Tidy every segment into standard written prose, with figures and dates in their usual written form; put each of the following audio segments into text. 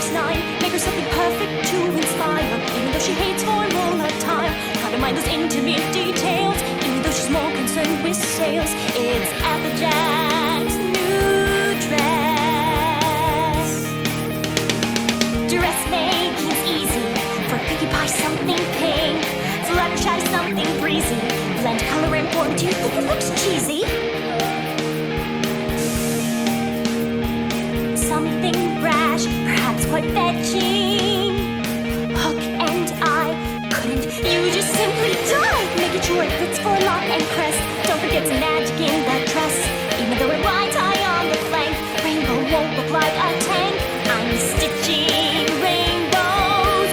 9. Make her something perfect to inspire. Even though she hates formal attire, how to mind those intimate details. Even though she's more concerned with sales. It's Applejack's new dress. Dressmaking's easy. For Pinkie Pie, something pink. Fluttershy, something breezy. Blend color and form to think it looks cheesy. Something brash, perhaps quite fetching. Hook and eye, couldn't you just simply die? Making sure it fits for lock and crest. Don't forget some magic in that dress. Even though it rides high on the flank, Rainbow won't look like a tank. I'm stitching Rainbow's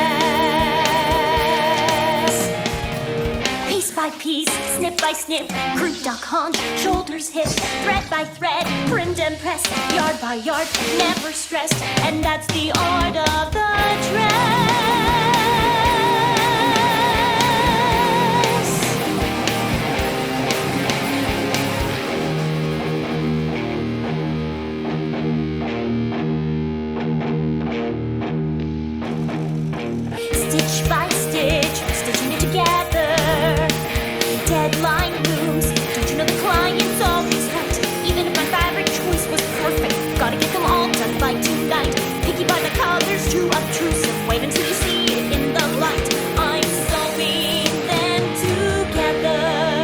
dress. Piece by piece, snip by snip, croup, duck, haunch, shoulders, hip, thread by thread, print and press, yard by yard, never stressed, and that's the art of the dress. Stitch by stitch, stitching it together. Deadline looms. Don't you know the client's always right? Even if my fabric choice was perfect, gotta get them all done by tonight. Pinkie Pie, the colors too obtrusive. Wait until you see it in the light. I'm sewing them together.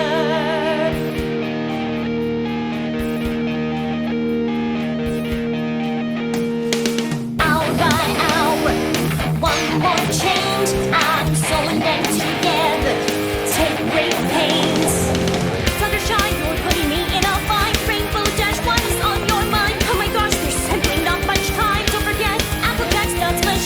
Hour by hour, one more change. I'm sewing them together. Take great pains. Fluttershy, you're putting me in a bind. Rainbow Dash, what is on your mind? Oh my gosh, there's simply not much time. Don't forget, Applejack's nuts must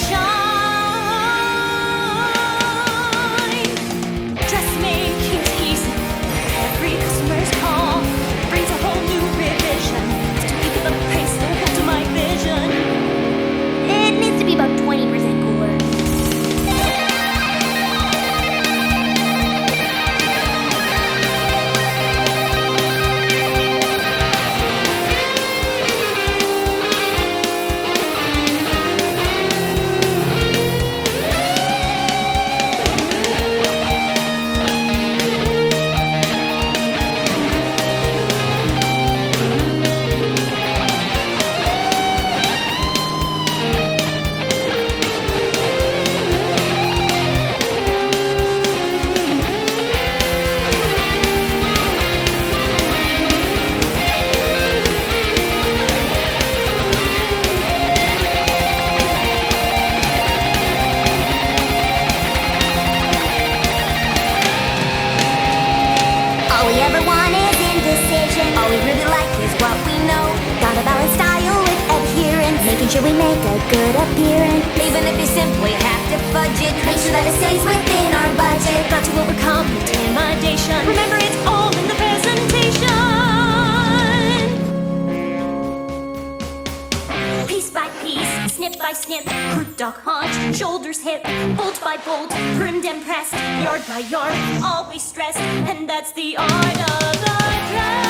shine. Dressmaking's easy. Every customer's call brings a whole new revision. Still keep the pace, still hold to my vision. It needs to be about 20% cooler. All we ever want is indecision. All we really like is what we know. Gotta balance style with adherence, making sure we make a good appearance. Even if you simply have to fudge it, make sure that it stays within our budget. Got to overcome intimidation. Remember, it's all in the presentation. Piece by piece, snip by snip, croup, duck, haunch, shoulders, hip, bolt by bolt, primmed and pressed, yard by yard, always stressed, and that's the art of the dress.